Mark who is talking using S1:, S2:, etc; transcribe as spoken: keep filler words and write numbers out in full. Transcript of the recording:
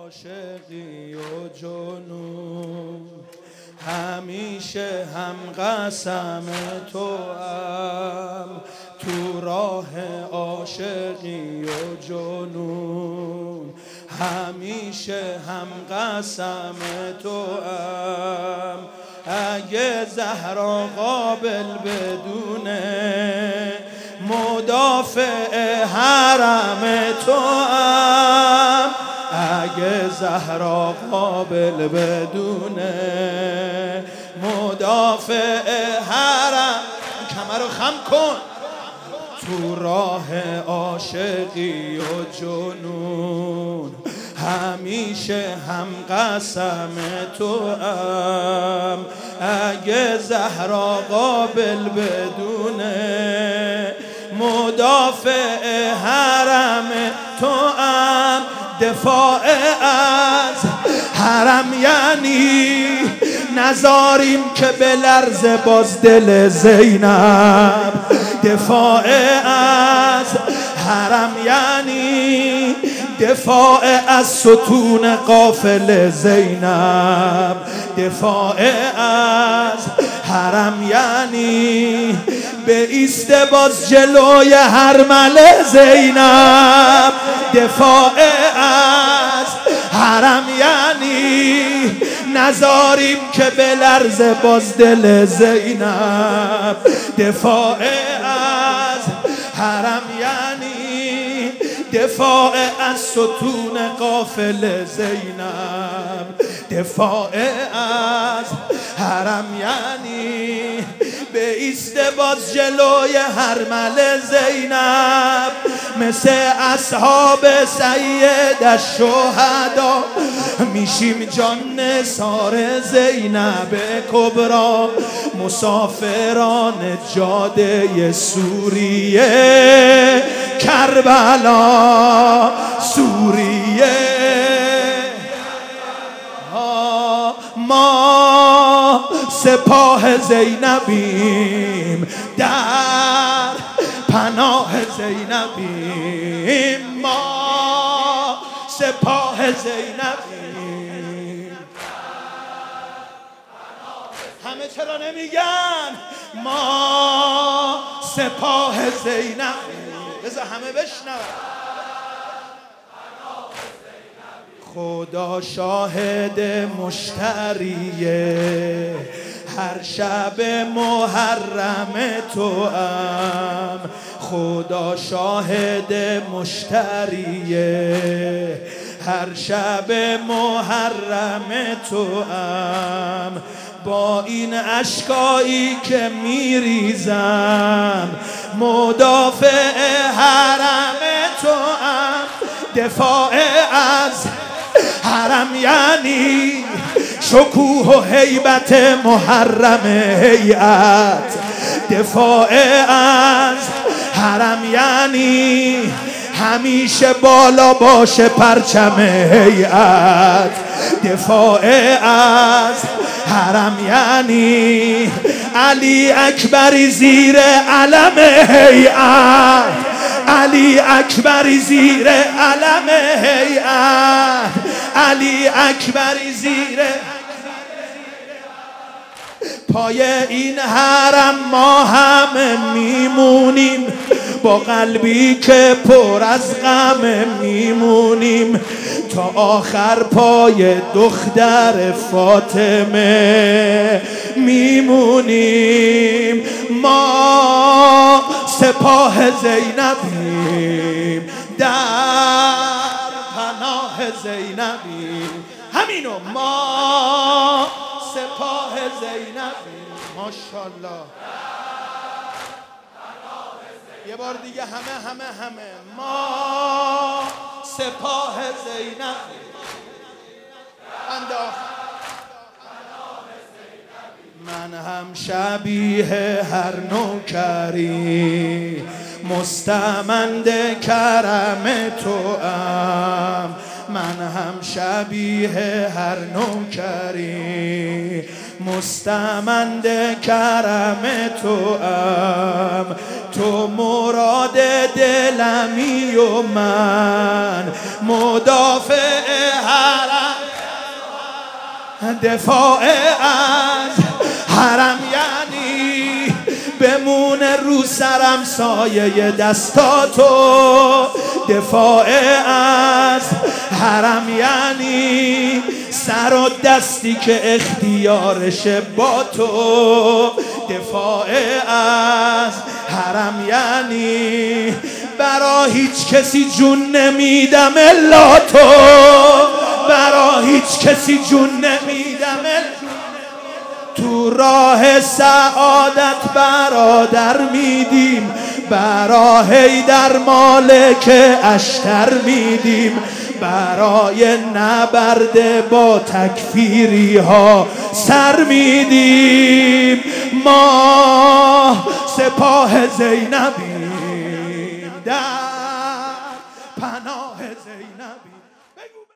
S1: عاشقی و جنون، همیشه هم قسم توام. تو راه عاشقی و جنون، همیشه هم قسم توام. اگه زهرا قابل بدونه، مدافع حرم توام. اگه زهرا قابل بدونه، مدافع حرم. کمر رو خم کن. تو راه عاشقی و جنون، همیشه هم قسم توام. اگه زهرا قابل بدونه، مدافع حرم توام. دفاع از حرم یعنی نذاریم که بلرزه باز دل زینب. دفاع از حرم یعنی دفاع از ستون قافل زینب. دفاع از حرم یعنی به ایست باز جلوی حرمل زینب. دفاع از حرم یعنی نذاریم که بلرزه باز دل زینب. دفاع از حرم یعنی دفاع از ستون قافل زینب. دفاع از حرم یعنی به ایست باز جلوی حرمل زینب. مثل اصحاب سید الشهدا میشیم جان نثار زینب کبرا. مسافران جاده سوریه، کربلا سوریه. ما سپاه زینبیم، در پناه زینبیم. ما سپاه زینبیم. همه چرا نمیگن؟ ما سپاه زینبیم. بذار همه بشنون. خدا شاهد مشتریه، هر شب محرم توام. خدا شاهد مشتریه، هر شب محرم توام. با این اشکایی که میریزم، مدافع حرم توام. دفاع از حرم یعنی شکوه و هیبت محرم هیئت. دفاع از حرم یعنی همیشه بالا باشه پرچم هیئت. دفاع از حرم یعنی علی اکبری زیر علم هیئت. علی اکبری زیر علم هیئت. علی اکبری زیر پای این حرم ما همه میمونیم، با قلبی که پر از غم میمونیم. تا آخر پای دختر فاطمه میمونیم. ما سپاه زینبیم، در پناه زینبیم. همینو ما سپاه زینبیم. ماشاءالله. یه بار دیگه همه همه همه ما سپاه زینبیم. انداخت. من هم شبیه هر نوکری، مستمند کرم توام. من هم شبیه هر نوکری، مستمند کرم توام. تو مراد دلمی و من مدافع دفاع از حرم یعنی بمونه رو سرم سایه دستاتو. دفاع از حرم یعنی سر و دستی که اختیارشه با تو. دفاع از حرم یعنی برا هیچ کسی جون نمیدم الا تو. برا هیچ کسی جون نمیدم الا تو. راه سعادت برادر میدیم، برا حیدر مالک اشتر میدیم، برای نبرد با تکفیری ها سر میدیم. ما سپاه زینبیم در پناه زینبیم.